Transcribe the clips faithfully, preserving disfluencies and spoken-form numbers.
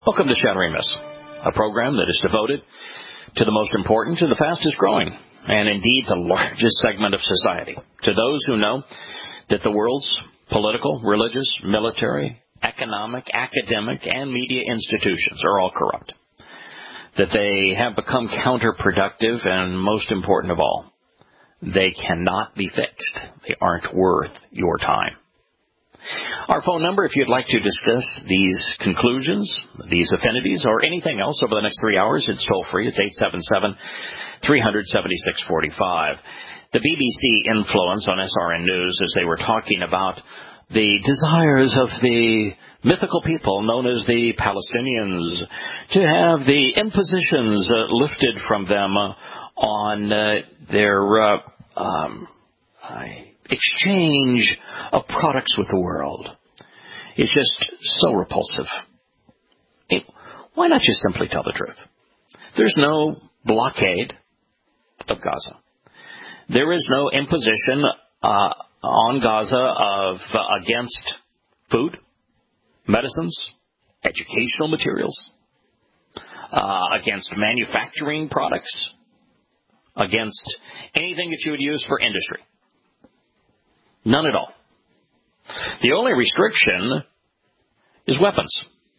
Welcome to Shattering Myths, a program that is devoted to the most important and the fastest growing, and indeed the largest segment of society, to those who know that the world's political, religious, military, economic, academic, and media institutions are all corrupt, that they have become counterproductive, and most important of all, they cannot be fixed. They aren't worth your time. Our phone number, if you'd like to discuss these conclusions, these affinities, or anything else over the next three hours, it's toll-free. It's eight seven seven, three hundred, seventy-six forty-five. The B B C influence on S R N News as they were talking about the desires of the mythical people known as the Palestinians to have the impositions uh, lifted from them uh, on uh, their uh, um, I, exchange of products with the world. It's just so repulsive. Hey, why not just simply tell the truth? There's no blockade of Gaza. There is no imposition uh, on Gaza of uh, against food, medicines, educational materials, uh, against manufacturing products, against anything that you would use for industry. None at all. The only restriction is weapons.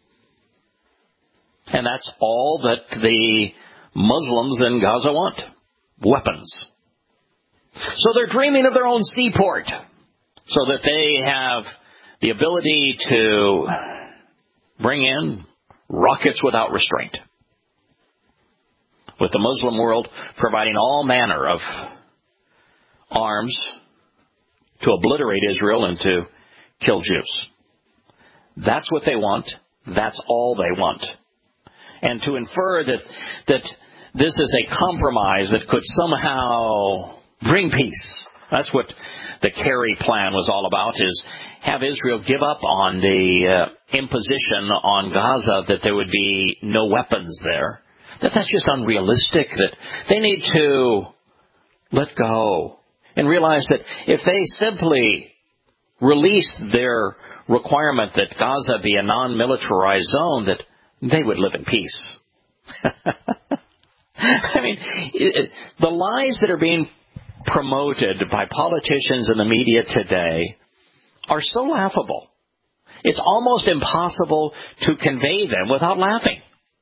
And that's all that the Muslims in Gaza want. Weapons. So they're dreaming of their own seaport so that they have the ability to bring in rockets without restraint. With the Muslim world providing all manner of arms to obliterate Israel and to kill Jews. That's what they want. That's all they want. And to infer that that this is a compromise that could somehow bring peace. That's what the Kerry plan was all about, is have Israel give up on the uh, imposition on Gaza that there would be no weapons there. That that's just unrealistic, that they need to let go and realize that if they simply release their requirement that Gaza be a non-militarized zone, that they would live in peace. I mean, it, the lies that are being promoted by politicians and the media today are so laughable. It's almost impossible to convey them without laughing.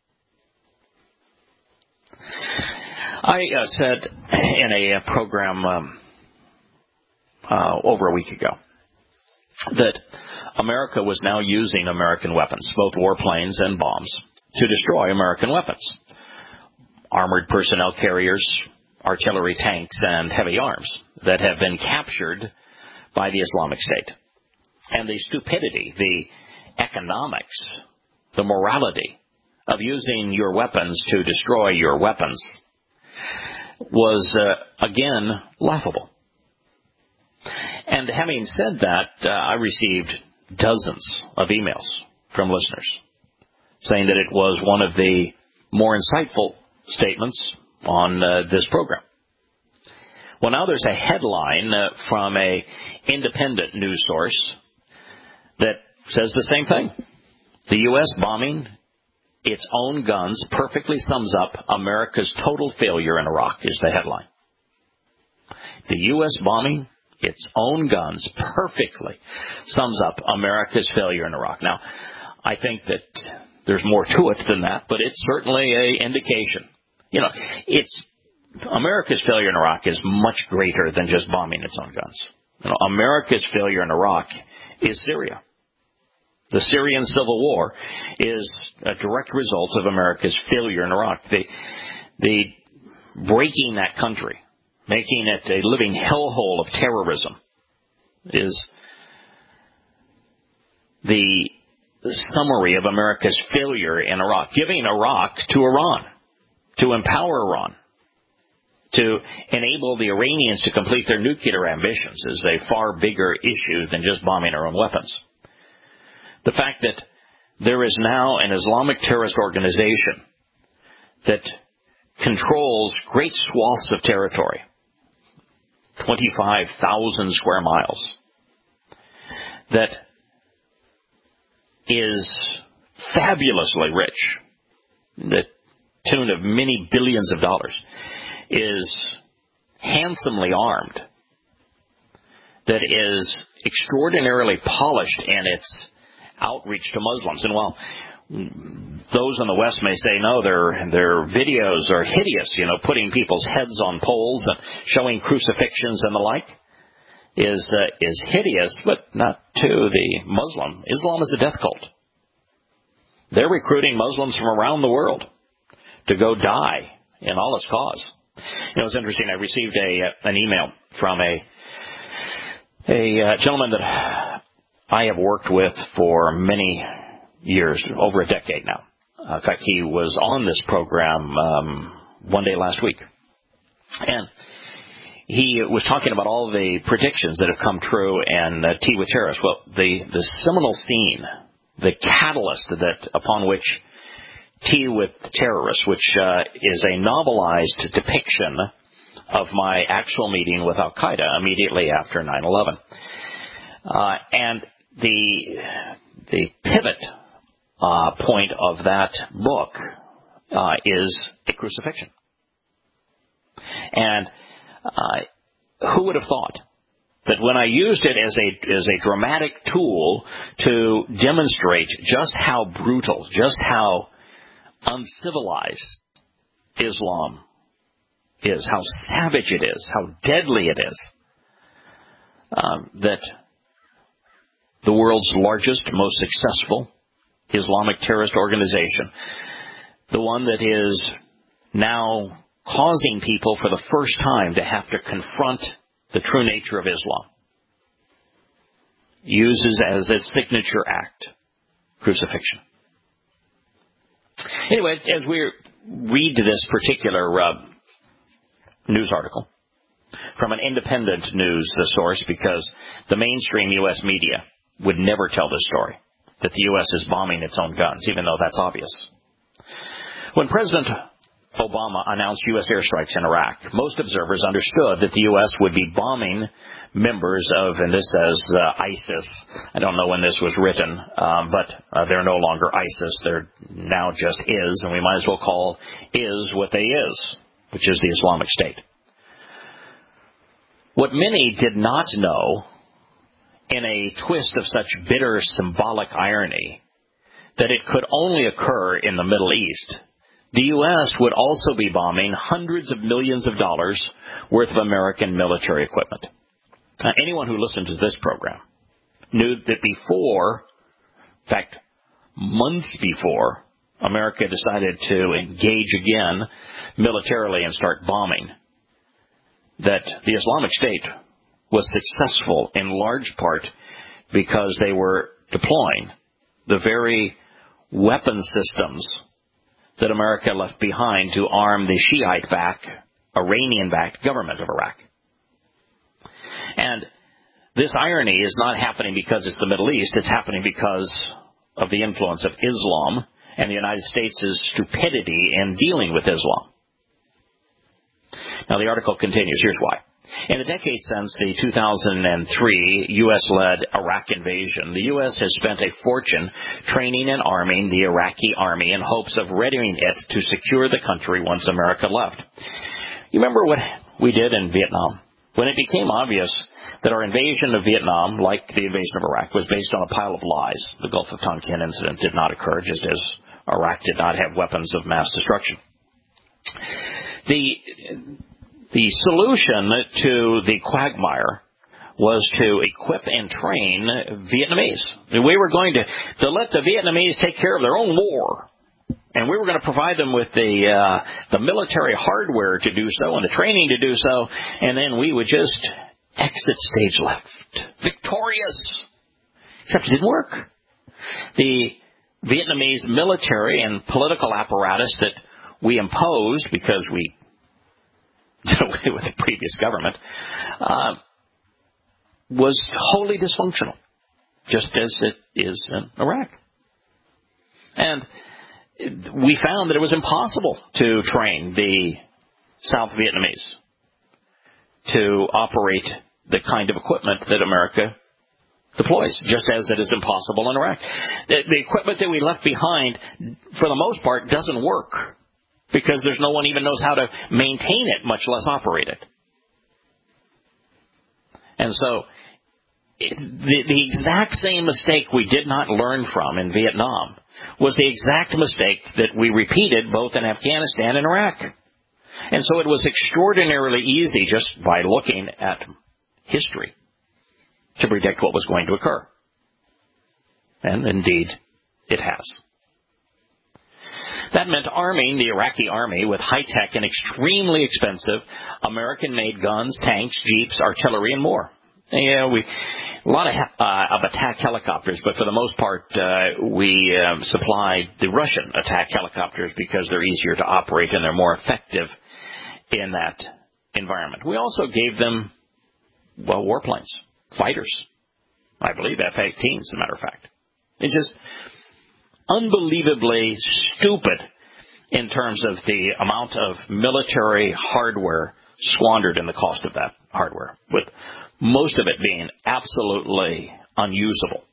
I uh, said in a, a program um, uh, over a week ago that America was now using American weapons, both warplanes and bombs, to destroy American weapons. Armored personnel carriers, artillery tanks, and heavy arms that have been captured by the Islamic State. And the stupidity, the economics, the morality of using your weapons to destroy your weapons was, uh, again, laughable. And having said that, uh, I received dozens of emails from listeners saying that it was one of the more insightful statements on uh, this program. Well, now there's a headline uh, from a independent news source that says the same thing. The U S bombing its own guns perfectly sums up America's total failure in Iraq, is the headline. The U S bombing its own guns perfectly sums up America's failure in Iraq. Now, I think that there's more to it than that, but it's certainly an indication. You know, it's America's failure in Iraq is much greater than just bombing its own guns. You know, America's failure in Iraq is Syria. The Syrian civil war is a direct result of America's failure in Iraq. The, the breaking that country, making it a living hellhole of terrorism, is the summary of America's failure in Iraq. Giving Iraq to Iran, to empower Iran, to enable the Iranians to complete their nuclear ambitions is a far bigger issue than just bombing our own weapons. The fact that there is now an Islamic terrorist organization that controls great swaths of territory, twenty-five thousand square miles, that is fabulously rich, the tune of many billions of dollars, is handsomely armed, that is extraordinarily polished in its outreach to Muslims. And while those in the West may say, no, their their videos are hideous, you know, putting people's heads on poles and showing crucifixions and the like, is uh, is hideous, but not to the Muslim. Islam is a death cult. They're recruiting Muslims from around the world to go die in Allah's cause. You know, it's interesting. I received a an email from a a uh, gentleman that I have worked with for many years, over a decade now. Uh, in fact, he was on this program um, one day last week. And he was talking about all the predictions that have come true and uh, Tea with Terrorists. Well, the, the seminal scene, the catalyst that upon which Tea with Terrorists, which uh, is a novelized depiction of my actual meeting with Al-Qaeda immediately after nine eleven. Uh, and the the pivot uh, point of that book uh, is a crucifixion. And uh, who would have thought that when I used it as a as a dramatic tool to demonstrate just how brutal, just how uncivilized Islam is, how savage it is, how deadly it is, um, that the world's largest, most successful Islamic terrorist organization, the one that is now causing people for the first time to have to confront the true nature of Islam, uses as its signature act crucifixion. Anyway, as we read this particular uh, news article from an independent news source, because the mainstream U S media would never tell this story, that the U S is bombing its own guns, even though that's obvious. When President Obama announced U S airstrikes in Iraq, most observers understood that the U S would be bombing members of, and this says uh, ISIS. I don't know when this was written, um, but uh, they're no longer ISIS. They're now just is, and we might as well call is what they is, which is the Islamic State. What many did not know, in a twist of such bitter symbolic irony, that it could only occur in the Middle East, the U S would also be bombing hundreds of millions of dollars worth of American military equipment. Now, anyone who listened to this program knew that before, in fact, months before, America decided to engage again militarily and start bombing, that the Islamic State was successful in large part because they were deploying the very weapon systems that America left behind to arm the Shiite-backed, Iranian-backed government of Iraq. And this irony is not happening because it's the Middle East. It's happening because of the influence of Islam and the United States' stupidity in dealing with Islam. Now, the article continues. Here's why. In the decade since the two thousand three U S-led Iraq invasion, the U S has spent a fortune training and arming the Iraqi army in hopes of readying it to secure the country once America left. You remember what we did in Vietnam? When it became obvious that our invasion of Vietnam, like the invasion of Iraq, was based on a pile of lies. The Gulf of Tonkin incident did not occur, just as Iraq did not have weapons of mass destruction. The The solution to the quagmire was to equip and train Vietnamese. We were going to, to let the Vietnamese take care of their own war, and we were going to provide them with the uh, the military hardware to do so and the training to do so, and then we would just exit stage left, victorious. Except it didn't work. The Vietnamese military and political apparatus that we imposed because we with the previous government, uh, was wholly dysfunctional, just as it is in Iraq. And we found that it was impossible to train the South Vietnamese to operate the kind of equipment that America deploys, just as it is impossible in Iraq. The, the equipment that we left behind, for the most part, doesn't work because there's no one even knows how to maintain it, much less operate it. And so the, the exact same mistake we did not learn from in Vietnam was the exact mistake that we repeated both in Afghanistan and Iraq. And so it was extraordinarily easy just by looking at history to predict what was going to occur. And indeed, it has. That meant arming the Iraqi army with high-tech and extremely expensive American-made guns, tanks, jeeps, artillery, and more. Yeah, we a lot of, uh, of attack helicopters, but for the most part, uh, we uh, supplied the Russian attack helicopters because they're easier to operate and they're more effective in that environment. We also gave them, well, warplanes, fighters. I believe F eighteens, as a matter of fact. It's just unbelievably stupid in terms of the amount of military hardware squandered in the cost of that hardware, with most of it being absolutely unusable.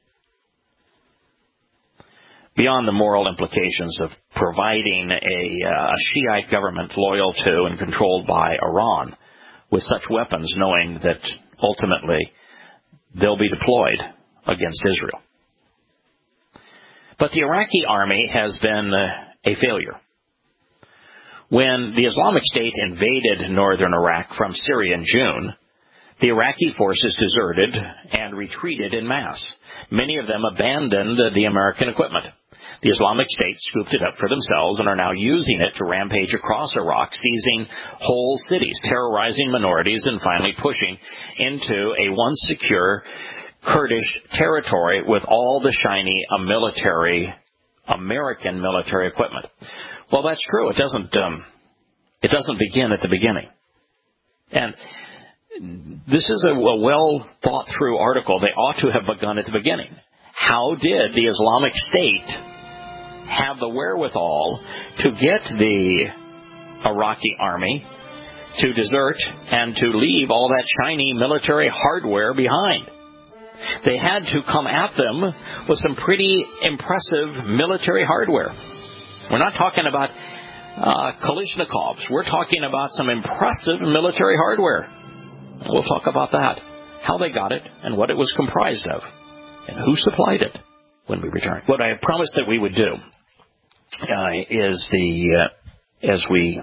Beyond the moral implications of providing a, uh, a Shiite government loyal to and controlled by Iran with such weapons, knowing that ultimately they'll be deployed against Israel. But the Iraqi army has been uh, a failure. When the Islamic State invaded northern Iraq from Syria in June, the Iraqi forces deserted and retreated en masse. Many of them abandoned the American equipment. The Islamic State scooped it up for themselves and are now using it to rampage across Iraq, seizing whole cities, terrorizing minorities, and finally pushing into a once secure Kurdish territory with all the shiny uh, military, American military equipment. Well, that's true. It doesn't, um, it doesn't begin at the beginning. And this is a, a well-thought-through article. They ought to have begun at the beginning. How did the Islamic State have the wherewithal to get the Iraqi army to desert and to leave all that shiny military hardware behind? They had to come at them with some pretty impressive military hardware. We're not talking about uh, Kalashnikovs. We're talking about some impressive military hardware. We'll talk about that, how they got it, and what it was comprised of, and who supplied it when we return. What I promised that we would do uh, is the, uh, as we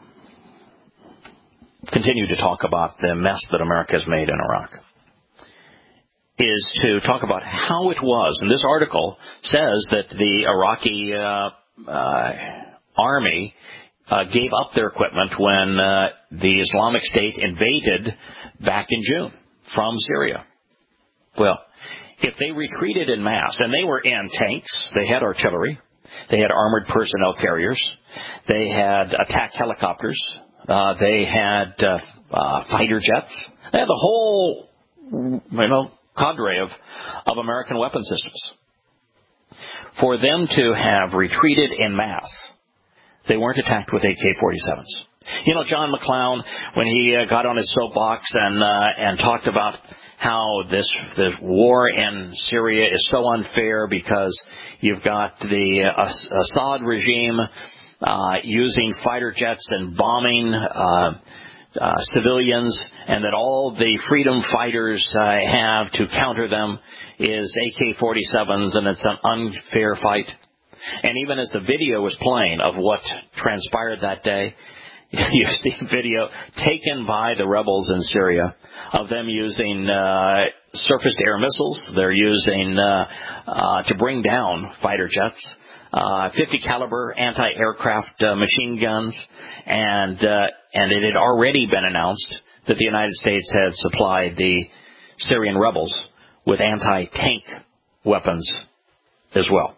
continue to talk about the mess that America has made in Iraq, is to talk about how it was. And this article says that the Iraqi uh, uh, army uh, gave up their equipment when uh, the Islamic State invaded back in June from Syria. Well, if they retreated en masse, and they were in tanks, they had artillery, they had armored personnel carriers, they had attack helicopters, uh, they had uh, uh, fighter jets, they had the whole, you know, cadre of, of American weapon systems. For them to have retreated en masse, they weren't attacked with A K forty-sevens. You know, John McClown, when he uh, got on his soapbox and uh, and talked about how this this war in Syria is so unfair because you've got the uh, Assad regime uh, using fighter jets and bombing uh, uh, civilians, and that all the freedom fighters uh, have to counter them is A K forty-sevens, and it's an unfair fight. And even as the video was playing of what transpired that day, you see a video taken by the rebels in Syria of them using uh, surface-to-air missiles. They're using uh, uh, to bring down fighter jets, uh, fifty caliber anti-aircraft uh, machine guns, and uh, and it had already been announced that the United States had supplied the Syrian rebels with anti-tank weapons as well.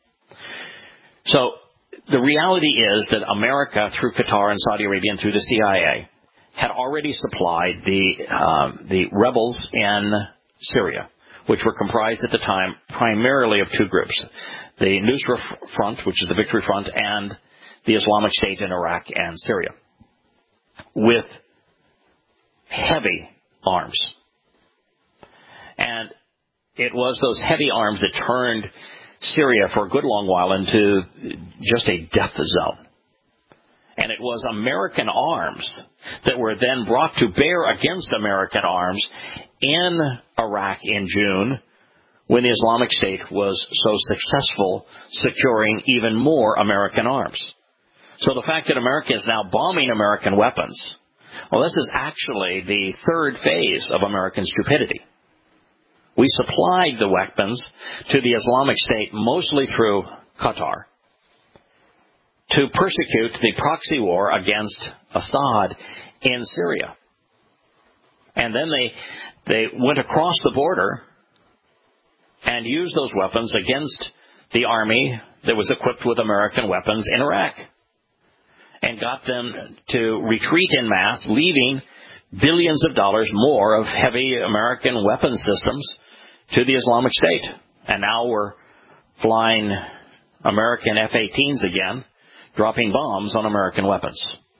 So the reality is that America, through Qatar and Saudi Arabia and through the C I A, had already supplied the um, the rebels in Syria, which were comprised at the time primarily of two groups: the Nusra Front, which is the Victory Front, and the Islamic State in Iraq and Syria, with heavy arms. And It was those heavy arms that turned Syria for a good long while into just a death zone. And it was American arms that were then brought to bear against American arms in Iraq in June, when the Islamic State was so successful securing even more American arms. So the fact that America is now bombing American weapons, well, this is actually the third phase of American stupidity. We supplied the weapons to the Islamic State mostly through Qatar to persecute the proxy war against Assad in Syria. And then they they went across the border and used those weapons against the army that was equipped with American weapons in Iraq, and got them to retreat en masse, leaving billions of dollars more of heavy American weapon systems to the Islamic State. And now we're flying American F eighteens again, dropping bombs on American weapons.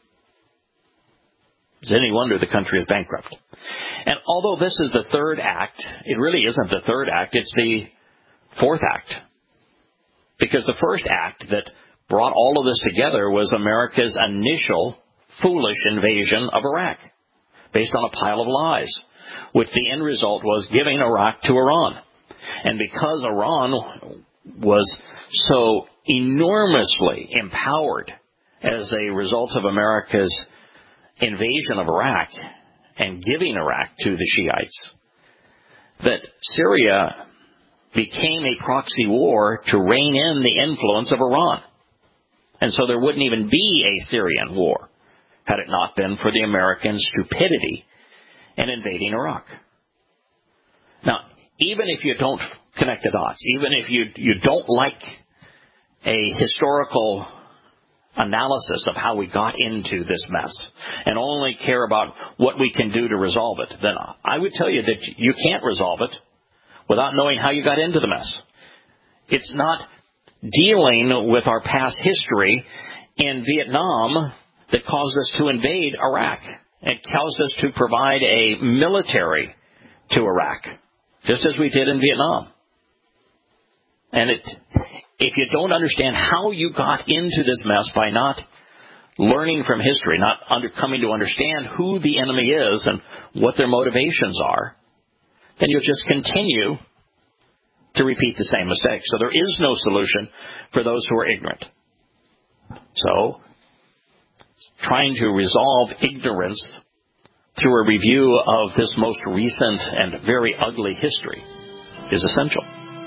Is it any wonder the country is bankrupt? And although this is the third act, it really isn't the third act, it's the fourth act. Because the first act that brought all of this together was America's initial foolish invasion of Iraq, based on a pile of lies, which the end result was giving Iraq to Iran. And because Iran was so enormously empowered as a result of America's invasion of Iraq and giving Iraq to the Shiites, that Syria became a proxy war to rein in the influence of Iran. And so there wouldn't even be a Syrian war had it not been for the American stupidity in invading Iraq. Now, even if you don't connect the dots, even if you you don't like a historical analysis of how we got into this mess and only care about what we can do to resolve it, then I would tell you that you can't resolve it without knowing how you got into the mess. It's not dealing with our past history in Vietnam that caused us to invade Iraq. It caused us to provide a military to Iraq, just as we did in Vietnam. And it, if you don't understand how you got into this mess by not learning from history, not under, coming to understand who the enemy is and what their motivations are, then you'll just continue to repeat the same mistakes. So there is no solution for those who are ignorant. So, trying to resolve ignorance through a review of this most recent and very ugly history is essential.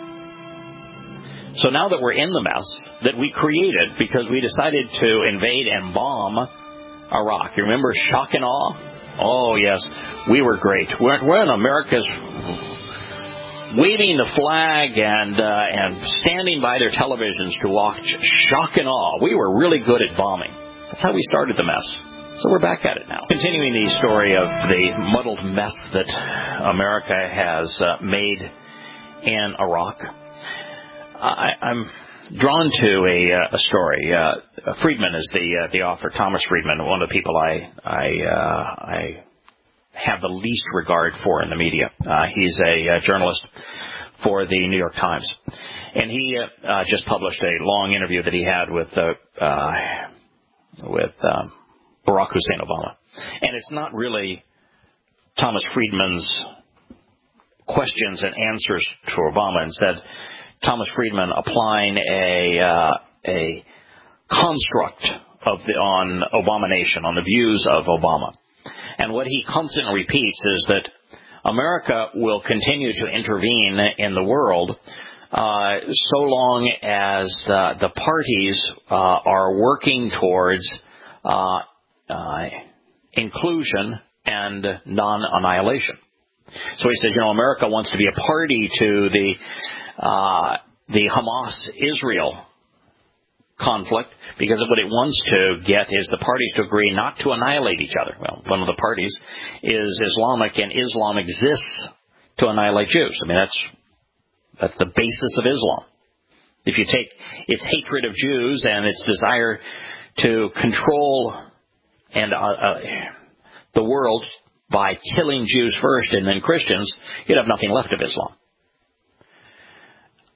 So now that we're in the mess that we created because we decided to invade and bomb Iraq, you remember shock and awe? Oh, yes, we were great. We're, we're in America's waving the flag and uh, and standing by their televisions to watch shock and awe. We were really good at bombing. That's how we started the mess. So we're back at it now. Continuing the story of the muddled mess that America has uh, made in Iraq, I, I'm drawn to a, a story. Uh, Friedman is the uh, the author, Thomas Friedman, one of the people I I uh, I have the least regard for in the media. Uh, he's a uh, journalist for the New York Times, and he uh, uh, just published a long interview that he had with uh, uh, with um, Barack Hussein Obama. And it's not really Thomas Friedman's questions and answers to Obama. Instead, Thomas Friedman applying a uh, a construct of the on Obamanation, on the views of Obama. And what he constantly repeats is that America will continue to intervene in the world uh, so long as uh, the parties uh, are working towards uh, uh, inclusion and non-annihilation. So he says, you know, America wants to be a party to the uh, the Hamas-Israel conflict because what it wants to get is the parties to agree not to annihilate each other. Well, one of the parties is Islamic, and Islam exists to annihilate Jews. I mean, that's that's the basis of Islam. If you take its hatred of Jews and its desire to control and uh, uh, the world by killing Jews first and then Christians, you'd have nothing left of Islam.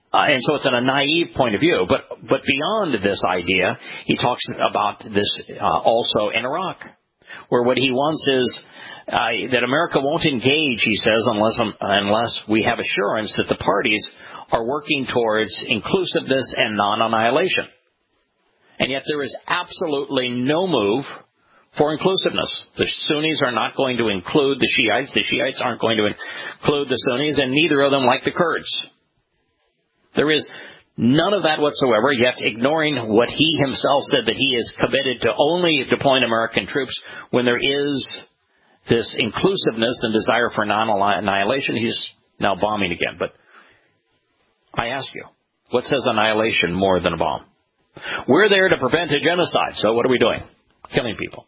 Uh, and so it's in a naive point of view. But but beyond this idea, he talks about this uh, also in Iraq, where what he wants is uh, that America won't engage, he says, unless um, unless we have assurance that the parties are working towards inclusiveness and non-annihilation. And yet there is absolutely no move for inclusiveness. The Sunnis are not going to include the Shiites. The Shiites aren't going to include the Sunnis, and neither of them like the Kurds. There is none of that whatsoever, yet ignoring what he himself said, that he is committed to only deploying American troops when there is this inclusiveness and desire for non-annihilation, he's now bombing again. But I ask you, what says annihilation more than a bomb? We're there to prevent a genocide, so what are we doing? Killing people.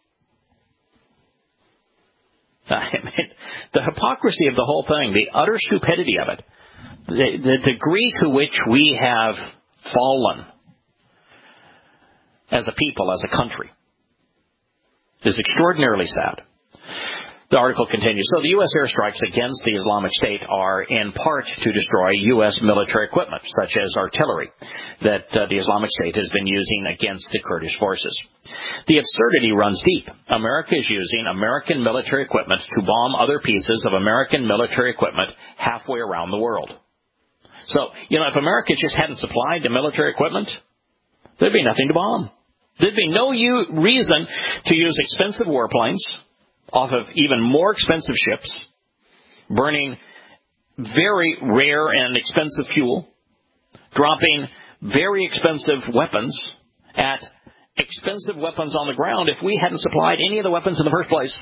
I mean, the hypocrisy of the whole thing, the utter stupidity of it, the, the degree to which we have fallen as a people, as a country, is extraordinarily sad. The article continues. So the U S airstrikes against the Islamic State are in part to destroy U S military equipment, such as artillery, that uh, the Islamic State has been using against the Kurdish forces. The absurdity runs deep. America is using American military equipment to bomb other pieces of American military equipment halfway around the world. So, you know, if America just hadn't supplied the military equipment, there'd be nothing to bomb. There'd be no u- reason to use expensive warplanes off of even more expensive ships, burning very rare and expensive fuel, dropping very expensive weapons at expensive weapons on the ground if we hadn't supplied any of the weapons in the first place.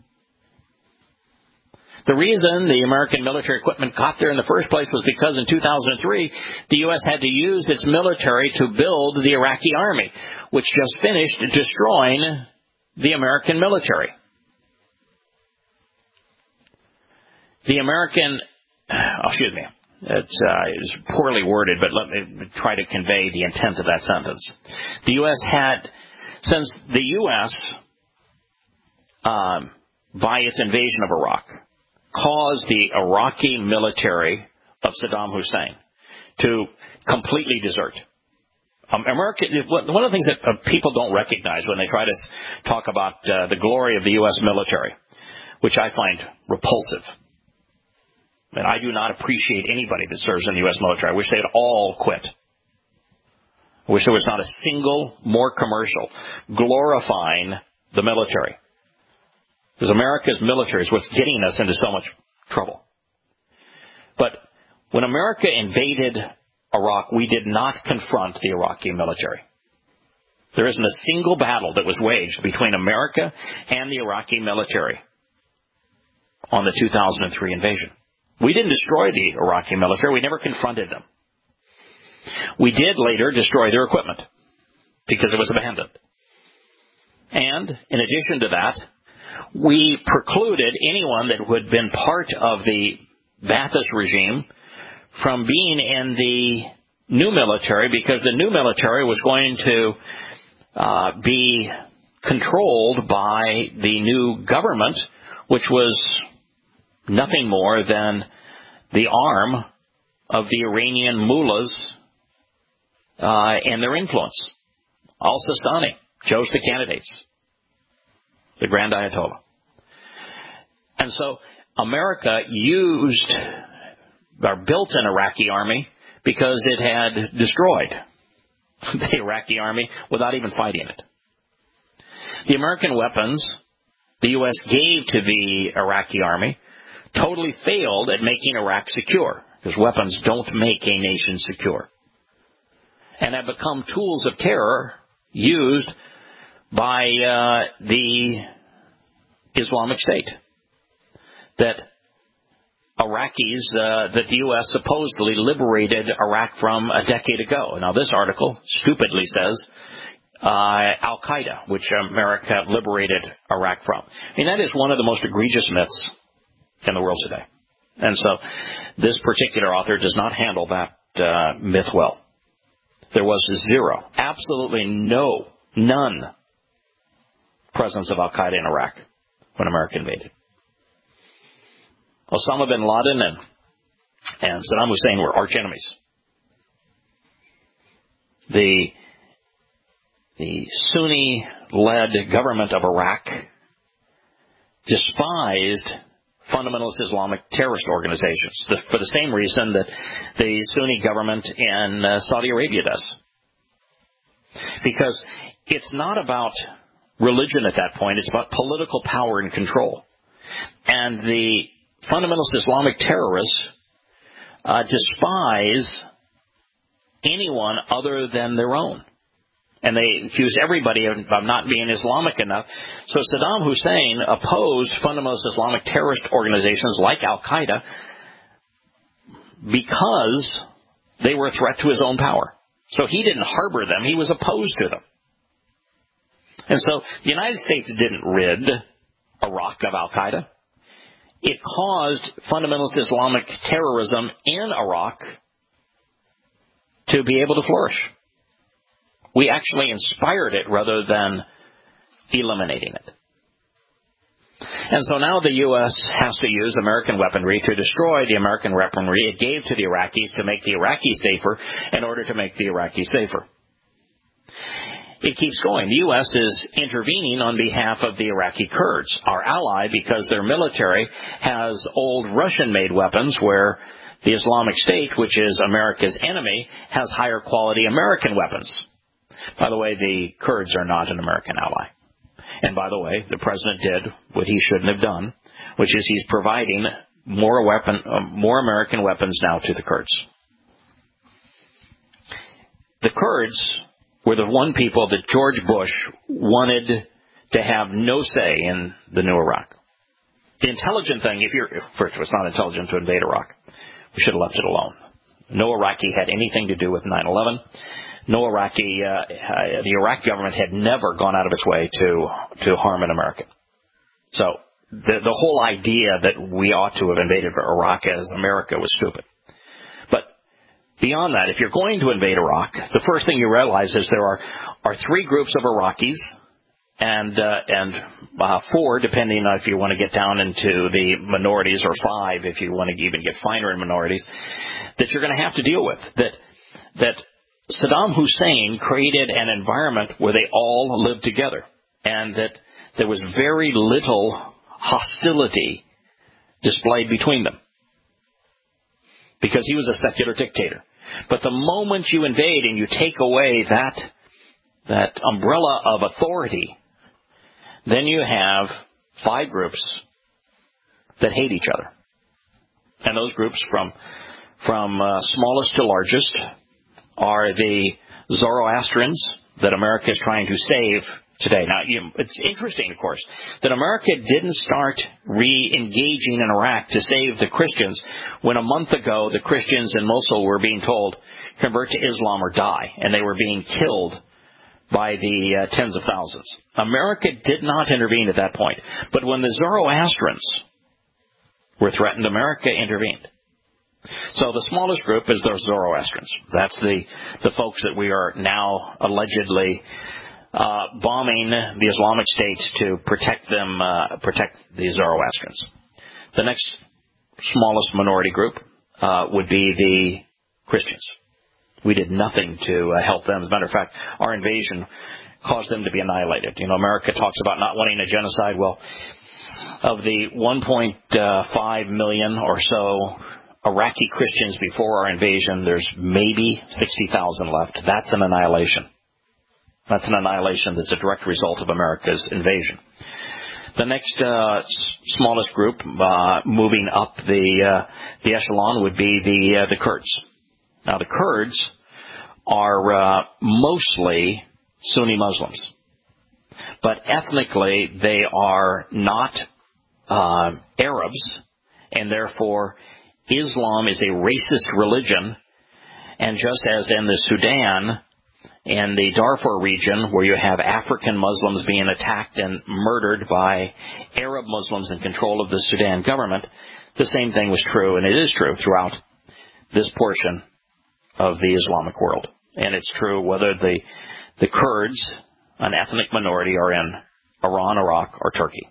The reason the American military equipment got there in the first place was because in two thousand three, the U S had to use its military to build the Iraqi army, which just finished destroying the American military. The American, oh, excuse me, it's, uh, it's poorly worded, but let me try to convey the intent of that sentence. The U S had, since the U S, um, by its invasion of Iraq, caused the Iraqi military of Saddam Hussein to completely desert. Um, America, one of the things that uh, people don't recognize when they try to talk about uh, the glory of the U S military, which I find repulsive. And I do not appreciate anybody that serves in the U S military. I wish they'd all quit. I wish there was not a single more commercial glorifying the military. Because America's military is what's getting us into so much trouble. But when America invaded Iraq, we did not confront the Iraqi military. There isn't a single battle that was waged between America and the Iraqi military on the two thousand three invasion. We didn't destroy the Iraqi military. We never confronted them. We did later destroy their equipment because it was abandoned. And in addition to that, we precluded anyone that had been part of the Ba'athist regime from being in the new military because the new military was going to uh, be controlled by the new government, which was nothing more than the arm of the Iranian mullahs uh, and their influence. Al-Sistani chose the candidates, the Grand Ayatollah. And so America used or built an Iraqi army because it had destroyed the Iraqi army without even fighting it. The American weapons the U S gave to the Iraqi army totally failed at making Iraq secure, because weapons don't make a nation secure, and have become tools of terror used by uh, the Islamic State that Iraqis, uh, that the U S supposedly liberated Iraq from a decade ago. Now, this article stupidly says uh, Al-Qaeda, which America liberated Iraq from. I mean, that is one of the most egregious myths in the world today. And so this particular author does not handle that uh, myth well. There was zero, absolutely no, none presence of Al-Qaeda in Iraq when America invaded. Osama bin Laden and, and Saddam Hussein were arch enemies. the the Sunni-led government of Iraq despised fundamentalist Islamic terrorist organizations the, for the same reason that the Sunni government in uh, Saudi Arabia does. Because it's not about religion at that point, it's about political power and control. And the fundamentalist Islamic terrorists uh, despise anyone other than their own. And they accuse everybody of, of not being Islamic enough. So Saddam Hussein opposed fundamentalist Islamic terrorist organizations like Al-Qaeda because they were a threat to his own power. So he didn't harbor them. He was opposed to them. And so the United States didn't rid Iraq of Al-Qaeda. It caused fundamentalist Islamic terrorism in Iraq to be able to flourish. We actually inspired it rather than eliminating it. And so now the U S has to use American weaponry to destroy the American weaponry it gave to the Iraqis to make the Iraqis safer in order to make the Iraqis safer. It keeps going. The U S is intervening on behalf of the Iraqi Kurds, our ally, because their military has old Russian-made weapons where the Islamic State, which is America's enemy, has higher quality American weapons. By the way, the Kurds are not an American ally. And by the way, the president did what he shouldn't have done, which is he's providing more weapon, uh, more American weapons now to the Kurds. The Kurds were the one people that George Bush wanted to have no say in the new Iraq. The intelligent thing, if you're, first, it's not intelligent to invade Iraq. We should have left it alone. No Iraqi had anything to do with nine eleven. No Iraqi, uh, uh, the Iraq government had never gone out of its way to to harm an American. So the the whole idea that we ought to have invaded Iraq as America was stupid. But beyond that, if you're going to invade Iraq, the first thing you realize is there are are three groups of Iraqis, and uh, and uh, four, depending on if you want to get down into the minorities, or five if you want to even get finer in minorities, that you're going to have to deal with. That that. Saddam Hussein created an environment where they all lived together, and that there was very little hostility displayed between them because he was a secular dictator. But the moment you invade and you take away that that umbrella of authority, then you have five groups that hate each other. And those groups, from from uh, smallest to largest, are the Zoroastrians that America is trying to save today. Now, you, it's interesting, of course, that America didn't start re-engaging in Iraq to save the Christians when a month ago the Christians in Mosul were being told, convert to Islam or die, and they were being killed by the uh, tens of thousands. America did not intervene at that point. But when the Zoroastrians were threatened, America intervened. So the smallest group is the Zoroastrians. That's the, the folks that we are now allegedly uh, bombing the Islamic State to protect them, uh, protect the Zoroastrians. The next smallest minority group uh, would be the Christians. We did nothing to uh, help them. As a matter of fact, our invasion caused them to be annihilated. You know, America talks about not wanting a genocide. Well, of the one point five million or so Iraqi Christians before our invasion, there's maybe sixty thousand left. That's an annihilation. That's an annihilation that's a direct result of America's invasion. The next uh, smallest group, uh, moving up the uh, the echelon, would be the uh, the Kurds. Now, the Kurds are uh, mostly Sunni Muslims, but ethnically they are not uh, Arabs, and therefore Islam is a racist religion, and just as in the Sudan and the Darfur region, where you have African Muslims being attacked and murdered by Arab Muslims in control of the Sudan government, the same thing was true, and it is true throughout this portion of the Islamic world. And it's true whether the the Kurds, an ethnic minority, are in Iran, Iraq, or Turkey.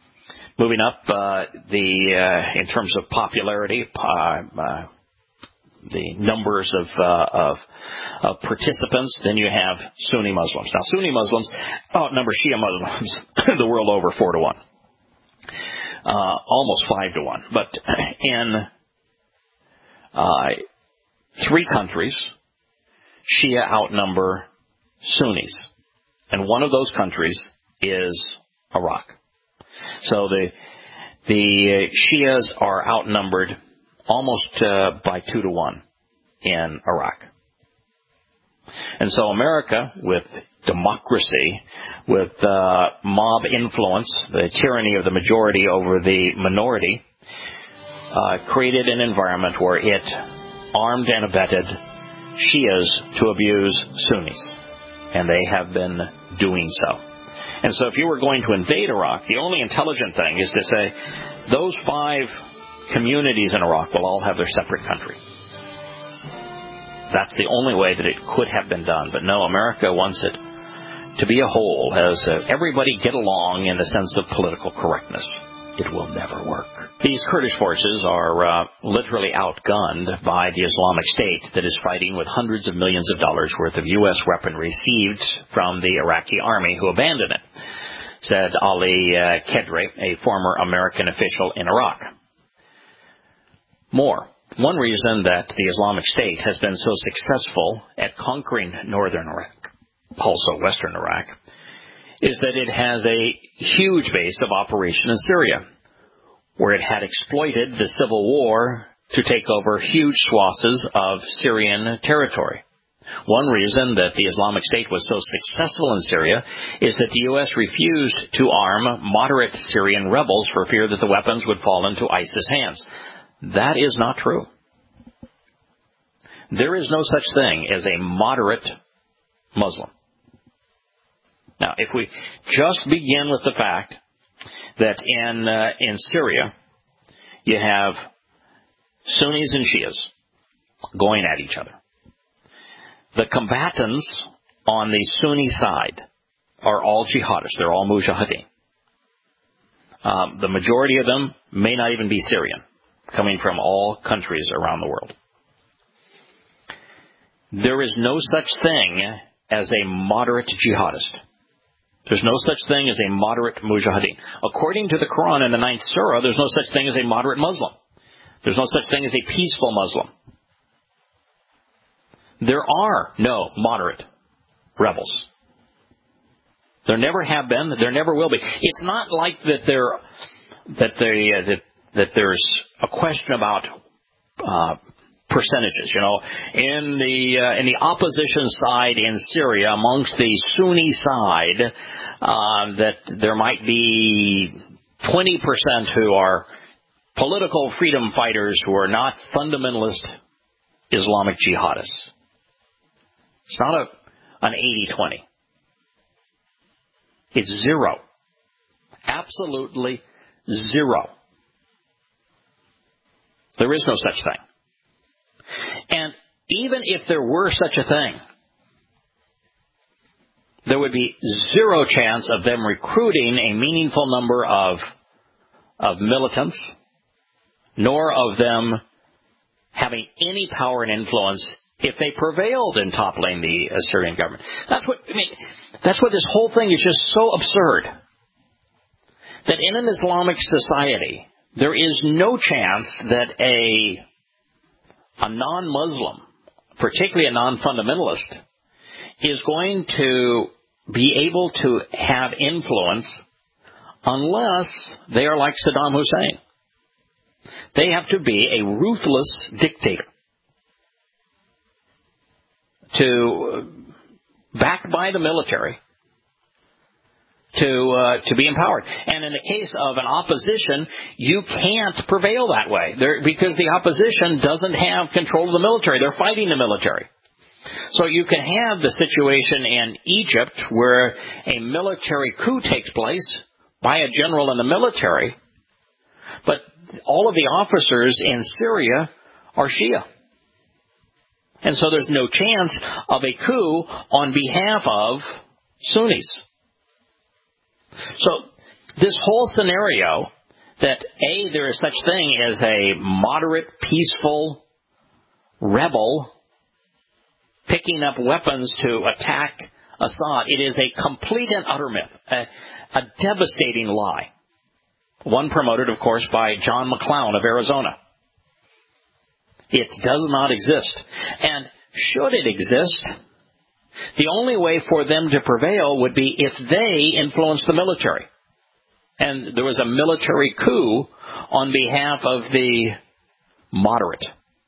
Moving up, uh, the uh, in terms of popularity, uh, uh, the numbers of, uh, of, of participants, then you have Sunni Muslims. Now, Sunni Muslims outnumber Shia Muslims the world over four to one. Uh, almost five to one. But in uh, three countries, Shia outnumber Sunnis. And one of those countries is Iraq. So the the Shias are outnumbered almost uh, by two to one in Iraq. And so America, with democracy, with uh, mob influence, the tyranny of the majority over the minority, uh, created an environment where it armed and abetted Shias to abuse Sunnis. And they have been doing so. And so if you were going to invade Iraq, the only intelligent thing is to say, those five communities in Iraq will all have their separate country. That's the only way that it could have been done. But no, America wants it to be a whole, has uh, everybody get along in the sense of political correctness. It will never work. These Kurdish forces are uh, literally outgunned by the Islamic State that is fighting with hundreds of millions of dollars worth of U S weaponry received from the Iraqi army who abandoned it, said Ali uh, Kedri, a former American official in Iraq. More. One reason that the Islamic State has been so successful at conquering northern Iraq, also western Iraq, is that it has a huge base of operation in Syria, where it had exploited the civil war to take over huge swaths of Syrian territory. One reason that the Islamic State was so successful in Syria is that the U S refused to arm moderate Syrian rebels for fear that the weapons would fall into ISIS hands. That is not true. There is no such thing as a moderate Muslim. Now, if we just begin with the fact that in uh, in Syria you have Sunnis and Shias going at each other. The combatants on the Sunni side are all jihadists. They're all mujahideen. Um, the majority of them may not even be Syrian, coming from all countries around the world. There is no such thing as a moderate jihadist. There's no such thing as a moderate mujahideen. According to the Quran in the ninth surah, there's no such thing as a moderate Muslim. There's no such thing as a peaceful Muslim. There are no moderate rebels. There never have been. There never will be. It's not like that there that they uh, that that there's a question about uh, percentages. You know, in the uh, in the opposition side in Syria, amongst the Sunni side, uh, that there might be twenty percent who are political freedom fighters who are not fundamentalist Islamic jihadists. It's not a an eighty twenty. It's zero. Absolutely zero. There is no such thing. And even if there were such a thing, there would be zero chance of them recruiting a meaningful number of, of militants, nor of them having any power and influence if they prevailed in toppling the Syrian government. That's what, I mean, that's what this whole thing is just so absurd. That in an Islamic society, there is no chance that a, a non-Muslim, particularly a non-fundamentalist, is going to be able to have influence unless they are like Saddam Hussein. They have to be a ruthless dictator, to backed by the military, to uh, to be empowered. And in the case of an opposition, you can't prevail that way there, because the opposition doesn't have control of the military. They're fighting the military. So you can have the situation in Egypt where a military coup takes place by a general in the military, but all of the officers in Syria are Shia. And so there's no chance of a coup on behalf of Sunnis. So this whole scenario that, A, there is such thing as a moderate, peaceful rebel picking up weapons to attack Assad. It is a complete and utter myth, a, a devastating lie. One promoted, of course, by John McClown of Arizona. It does not exist. And should it exist, the only way for them to prevail would be if they influence the military. And there was a military coup on behalf of the moderate.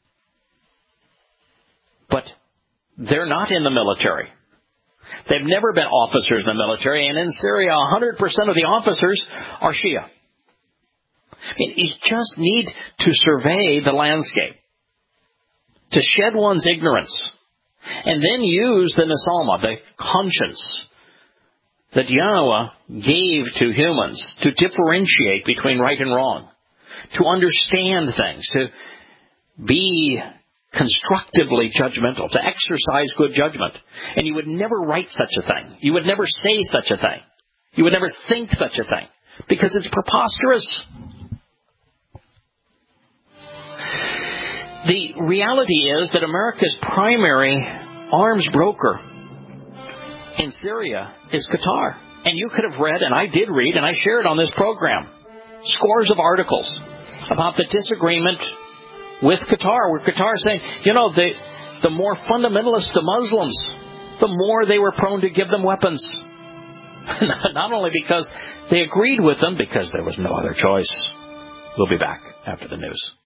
But they're not in the military. They've never been officers in the military, and in Syria, one hundred percent of the officers are Shia. I mean, you just need to survey the landscape, to shed one's ignorance, and then use the Nesalma, the conscience that Yahweh gave to humans to differentiate between right and wrong, to understand things, to be constructively judgmental, to exercise good judgment. And you would never write such a thing. You would never say such a thing. You would never think such a thing, because it's preposterous. The reality is that America's primary arms broker in Syria is Qatar. And you could have read, and I did read, and I shared on this program, scores of articles about the disagreement with Qatar, where Qatar is saying, you know, the, the more fundamentalist the Muslims, the more they were prone to give them weapons. Not only because they agreed with them, because there was no other choice. We'll be back after the news.